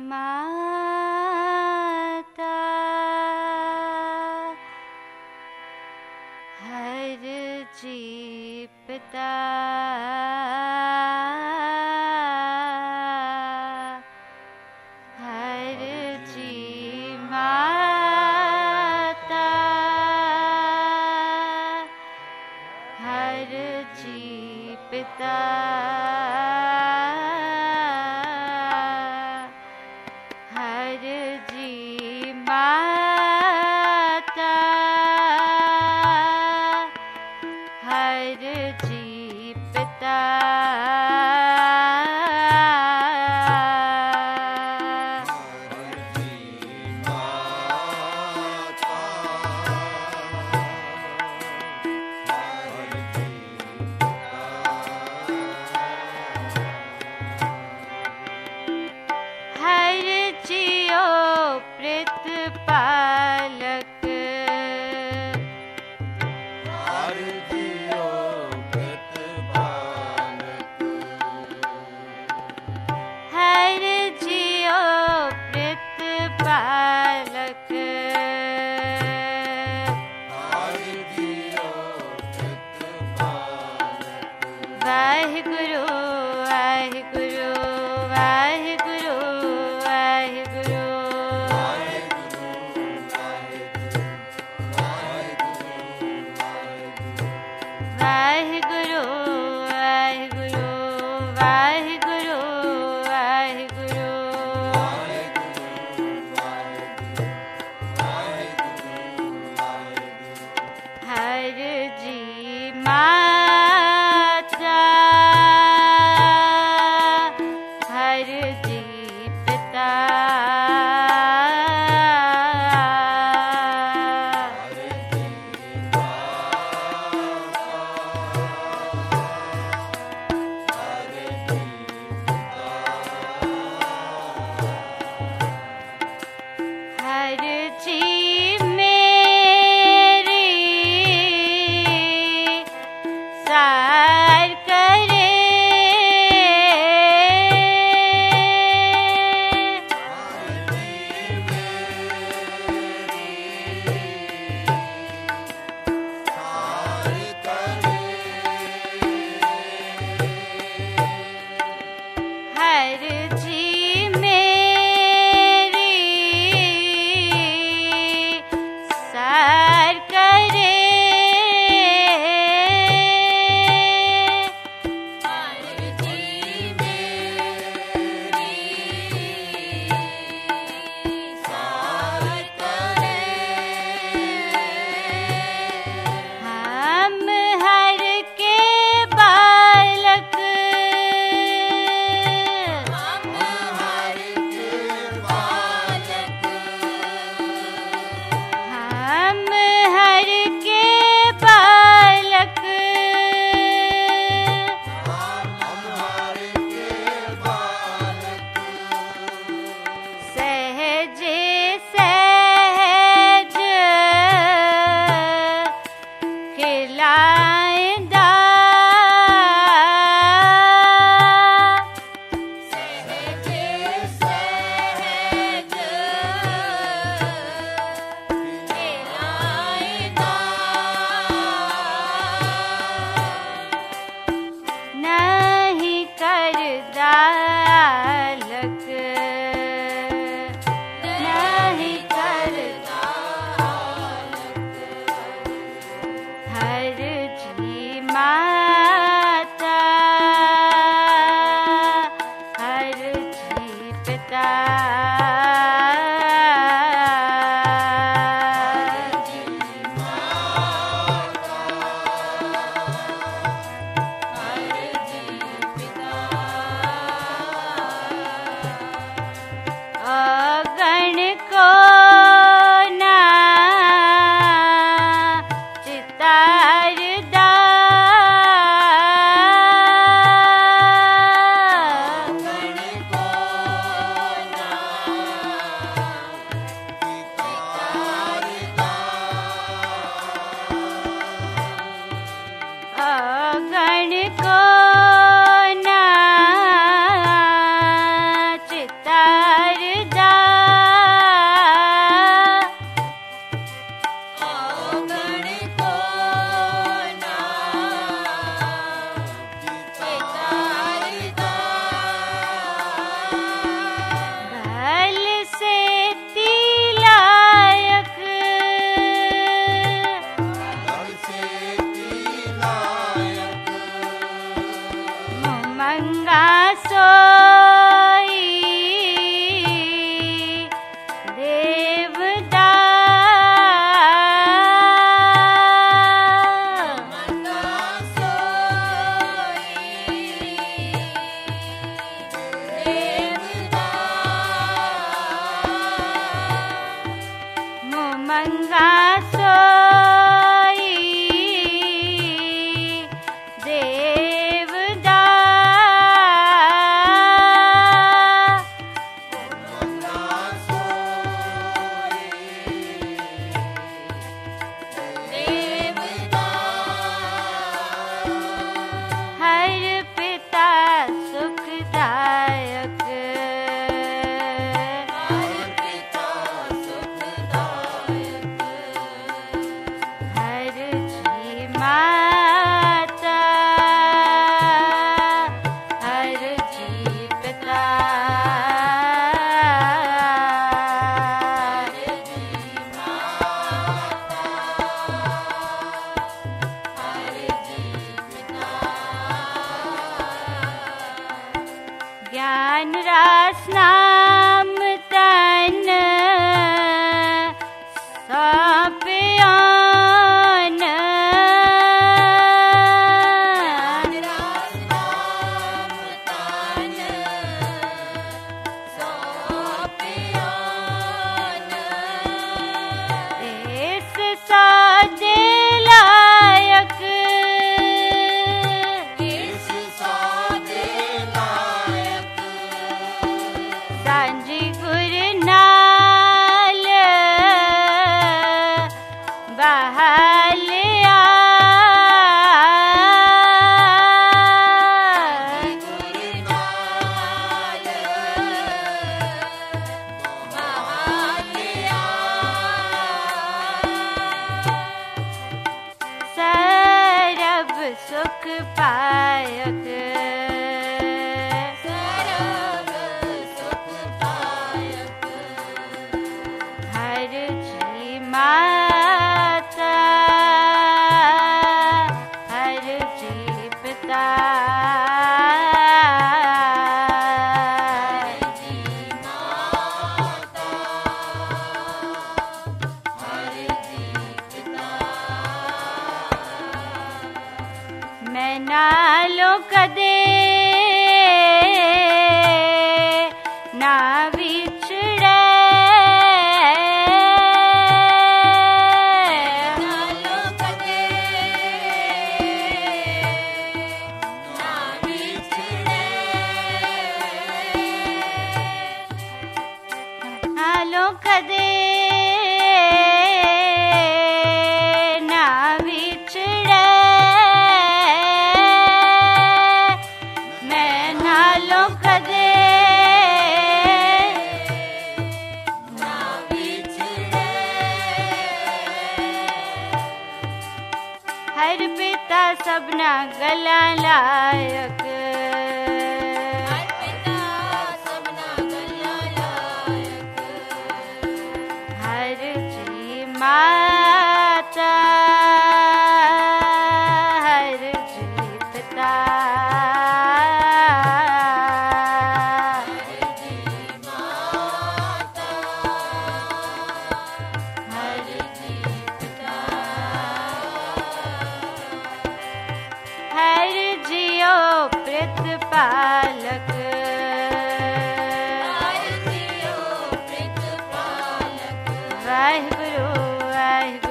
माता हर जी पिता हर जी माता हर जी पिता हर जी माता हर जी पिता हर जियो प्रतिपालक हर जियो प्रतिपालक हर जियो प्रतिपालक हर जियो प्रतिपालक वाहिगुरु वाहिगुरु वाहिगुरु वाहिगुरु वाहिगुरु वाहिगुरु वाहिगुरु वाहिगुरु हर जी माता हर जी पिता मंगा सोई देवदा मंगा सोई देवदा हर पिता सुखदायक हर जी माता हर जी पिता ज्ञान रस नाम तन सपियान देश साजे लायक सांझी गुर नाल बहालिया सरब सुख पायक हर जी माता हर जी पिता मैं नालो कदे ना विछड़े नालो कदे ना विछड़े मैं नालो कदे ना विछड़े हर पिता सबना गला लायक हर जी माता हर जी पिता हर जी पिता हर जियो प्रतिपालक वाहिगुरु वाहिगुरु